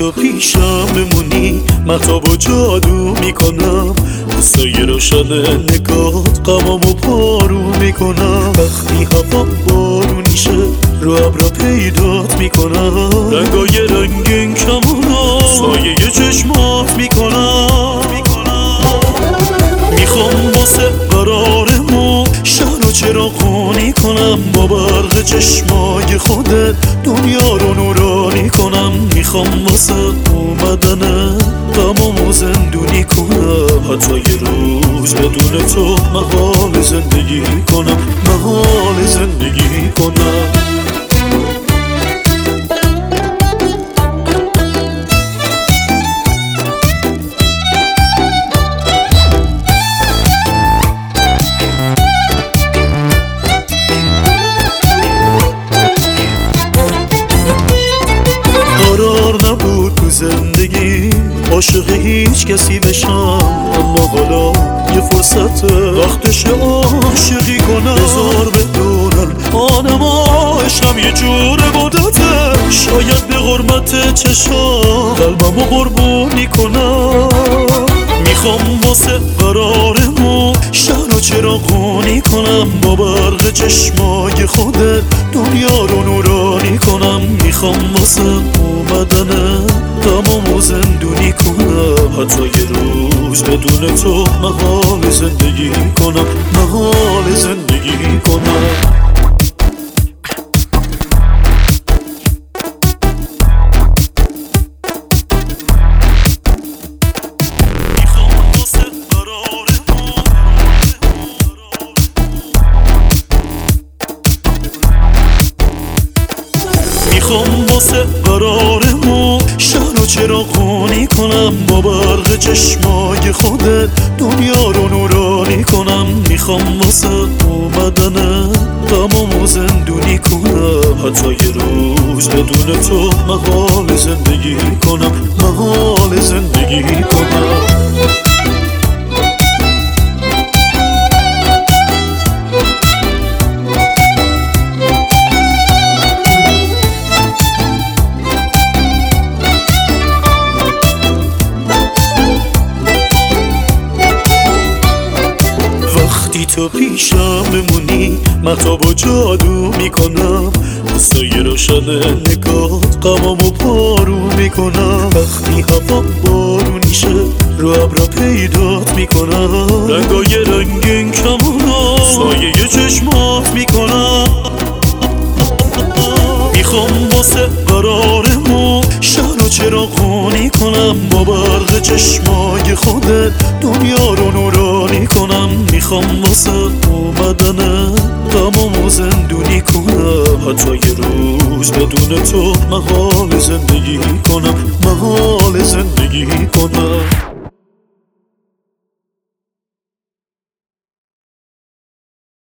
تو پیشم بمونی مهتاب و جادو میکنم، قصه روشن نگات غمامو پارو میکنم. وقتی هوا بارونیشه رو ابرا پیدات میکنم، رنگای رنگین کمونا سایه چشمات میکنم. میخوام واسه قرارمون شهر و چراغونی کنم، با برق چشمای خودت دنیا رو نورانی کنم. میخوام واسه اومدن غمامو زندونی کنم، حتی یه روز بدون تو محال زندگی کنم، محال زندگی کنم. نبود تو زندگی عاشق هیچ کسی بشم، اما حالا یه فرصت وقتش عاشقی کنم. بذار بدونن آنم عشقم یه جور بودته، شاید به غربت چشام قلبمو قربونی کنم. میخوام واسه قرارمون شهر و چراغونی کنم، با برق چشمای خودت دنیا رو نورانی کنم. میخوام واسه اومدن غمامو زندونی کنم، حتی یه روز بدون تو محال زندگی کنم، محال زندگی کنم. میخوام واسه قرارمون شهر و چراغونی کنم، با برق چشمای خودت دنیا رو نورانی کنم. میخوام واسه اومدن غمامو زندونی کنم، حتی یه روز بدون تو محال زندگی کنم، محال زندگی کنم. وقتی تو پیشم بمونی مهتاب و جادو میکنم، قصه روشن نگات غمامو پارو میکنم. وقتی هوا بارونیشه رو ابرا پیدات میکنم، رنگای رنگین کمونا سایه چشمات میکنم. میخوام واسه قرارمون شهر و چراغونی کنم، با برق چشمای خودت دنیا رو نورانی کنم. میخوام واسه اومدن غمامو زندونی کنم، حتی یه روز بدون تو محال زندگی کنم، محال زندگی کنم.